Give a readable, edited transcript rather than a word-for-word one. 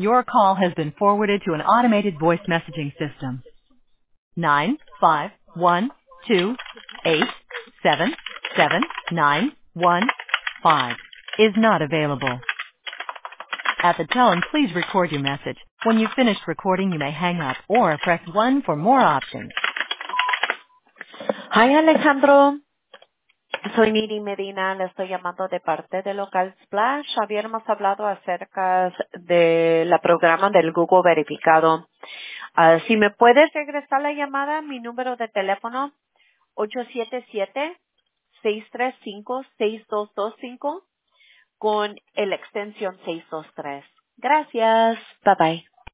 Your call has been forwarded to an automated voice messaging system. 95128779115 is not available. At the tone, please record your message. When you've finished recording, you may hang up or press 1 for more options. Hi, Alejandro. Soy Niri Medina, le estoy llamando de parte de Local Splash. Habíamos hablado acerca de la programa del Google verificado. Si me puedes regresar la llamada, mi número de teléfono 877-635-6225 con el extensión 623. Gracias. Bye bye.